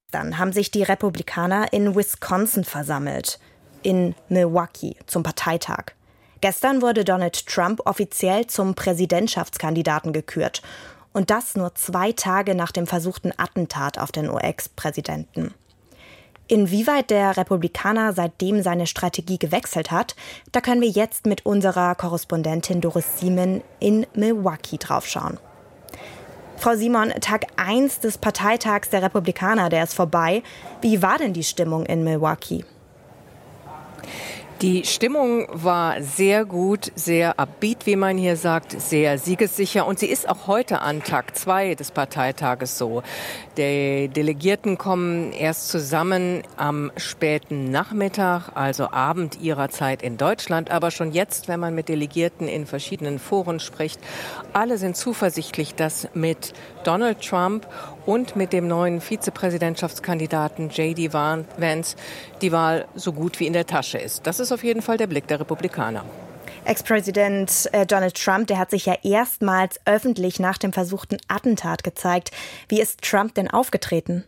Dann haben sich die Republikaner in Wisconsin versammelt, in Milwaukee zum Parteitag. Gestern wurde Donald Trump offiziell zum Präsidentschaftskandidaten gekürt. Und das nur 2 Tage nach dem versuchten Attentat auf den US-Präsidenten. Inwieweit der Republikaner seitdem seine Strategie gewechselt hat, da können wir jetzt mit unserer Korrespondentin Doris Simon in Milwaukee draufschauen. Frau Simon, Tag 1 des Parteitags der Republikaner, der ist vorbei. Wie war denn die Stimmung in Milwaukee? Die Stimmung war sehr gut, sehr upbeat, wie man hier sagt, sehr siegessicher. Und sie ist auch heute an Tag 2 des Parteitages so. Die Delegierten kommen erst zusammen am späten Nachmittag, also Abend ihrer Zeit in Deutschland. Aber schon jetzt, wenn man mit Delegierten in verschiedenen Foren spricht, alle sind zuversichtlich, dass mit Donald Trump und mit dem neuen Vizepräsidentschaftskandidaten J.D. Vance die Wahl so gut wie in der Tasche ist. Das ist auf jeden Fall der Blick der Republikaner. Ex-Präsident Donald Trump, der hat sich ja erstmals öffentlich nach dem versuchten Attentat gezeigt. Wie ist Trump denn aufgetreten?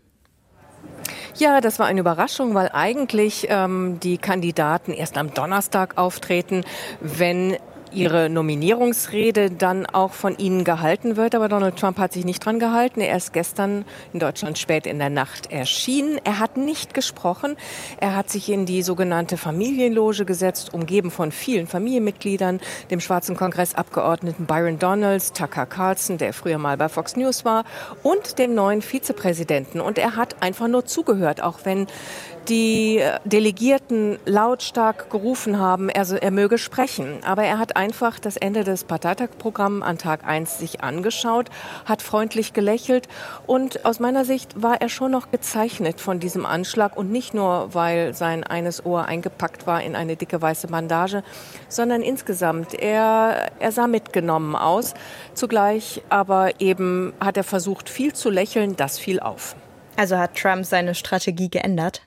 Ja, das war eine Überraschung, weil eigentlich die Kandidaten erst am Donnerstag auftreten, wenn ihre Nominierungsrede dann auch von ihnen gehalten wird. Aber Donald Trump hat sich nicht dran gehalten. Er ist gestern in Deutschland spät in der Nacht erschienen. Er hat nicht gesprochen. Er hat sich in die sogenannte Familienloge gesetzt, umgeben von vielen Familienmitgliedern, dem schwarzen Kongressabgeordneten Byron Donalds, Tucker Carlson, der früher mal bei Fox News war, und dem neuen Vizepräsidenten. Und er hat einfach nur zugehört, auch wenn die Delegierten lautstark gerufen haben, er möge sprechen. Aber er hat einfach das Ende des Parteitagsprogramms an Tag 1 sich angeschaut, hat freundlich gelächelt und aus meiner Sicht war er schon noch gezeichnet von diesem Anschlag und nicht nur, weil sein eines Ohr eingepackt war in eine dicke weiße Bandage, sondern insgesamt. Er sah mitgenommen aus. Zugleich aber eben hat er versucht, viel zu lächeln, das fiel auf. Also hat Trump seine Strategie geändert?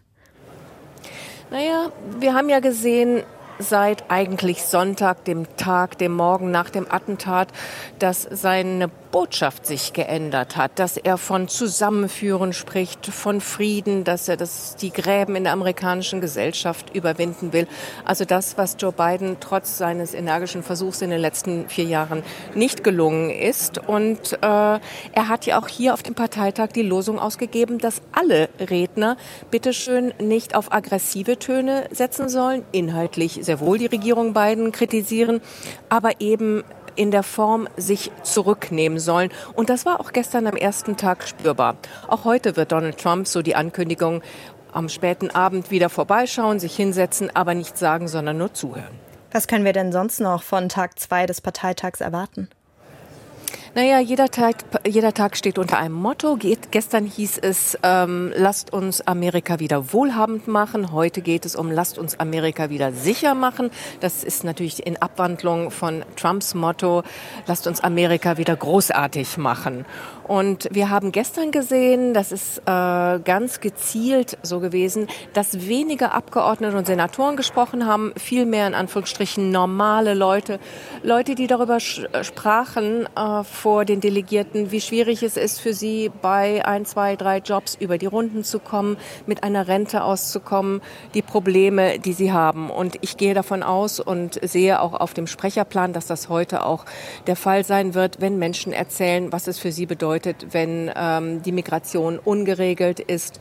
Naja, wir haben ja gesehen, seit eigentlich Sonntag, dem Morgen nach dem Attentat, dass seine Botschaft sich geändert hat, dass er von Zusammenführen spricht, von Frieden, dass er die Gräben in der amerikanischen Gesellschaft überwinden will. Also das, was Joe Biden trotz seines energischen Versuchs in den letzten 4 Jahren nicht gelungen ist. Und er hat ja auch hier auf dem Parteitag die Losung ausgegeben, dass alle Redner bitteschön nicht auf aggressive Töne setzen sollen, inhaltlich sehr wohl die Regierung Biden kritisieren, aber eben in der Form sich zurücknehmen sollen. Und das war auch gestern am ersten Tag spürbar. Auch heute wird Donald Trump, so die Ankündigung, am späten Abend wieder vorbeischauen, sich hinsetzen, aber nichts sagen, sondern nur zuhören. Was können wir denn sonst noch von Tag 2 des Parteitags erwarten? Naja, jeder Tag steht unter einem Motto. Gestern hieß es, lasst uns Amerika wieder wohlhabend machen. Heute geht es um, lasst uns Amerika wieder sicher machen. Das ist natürlich in Abwandlung von Trumps Motto, lasst uns Amerika wieder großartig machen. Und wir haben gestern gesehen, das ist ganz gezielt so gewesen, dass weniger Abgeordnete und Senatoren gesprochen haben, viel mehr in Anführungsstrichen normale Leute, die darüber sprachen vor den Delegierten, wie schwierig es ist für sie, bei 1, 2, 3 Jobs über die Runden zu kommen, mit einer Rente auszukommen, die Probleme, die sie haben. Und ich gehe davon aus und sehe auch auf dem Sprecherplan, dass das heute auch der Fall sein wird, wenn Menschen erzählen, was es für sie bedeutet, wenn die Migration ungeregelt ist.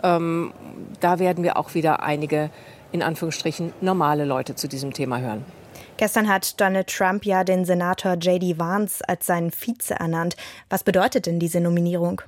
Da werden wir auch wieder einige, in Anführungsstrichen, normale Leute zu diesem Thema hören. Gestern hat Donald Trump ja den Senator J.D. Vance als seinen Vize ernannt. Was bedeutet denn diese Nominierung?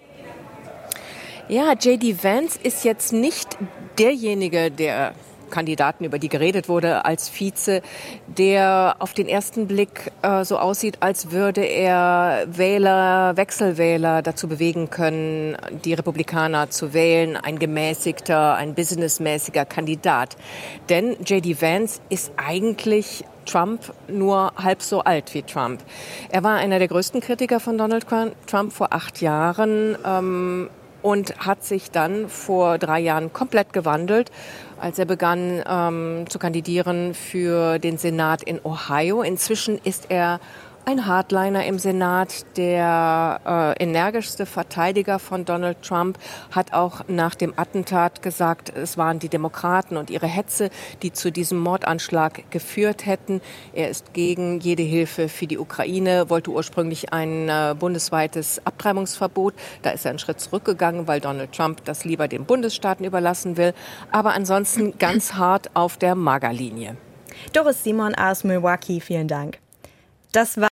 Ja, J.D. Vance ist jetzt nicht derjenige, der Kandidaten, über die geredet wurde, als Vize, der auf den ersten Blick so aussieht, als würde er Wechselwähler dazu bewegen können, die Republikaner zu wählen, ein gemäßigter, ein businessmäßiger Kandidat. Denn J.D. Vance ist eigentlich Trump nur halb so alt wie Trump. Er war einer der größten Kritiker von Donald Trump vor 8 Jahren und hat sich dann vor 3 Jahren komplett gewandelt, als er begann zu kandidieren für den Senat in Ohio. Inzwischen ist er Ein Hardliner im Senat, der energischste Verteidiger von Donald Trump, hat auch nach dem Attentat gesagt, es waren die Demokraten und ihre Hetze, die zu diesem Mordanschlag geführt hätten. Er ist gegen jede Hilfe für die Ukraine, wollte ursprünglich ein bundesweites Abtreibungsverbot. Da ist er einen Schritt zurückgegangen, weil Donald Trump das lieber den Bundesstaaten überlassen will. Aber ansonsten ganz hart auf der MAGA-Linie. Doris Simon aus Milwaukee, vielen Dank. Das war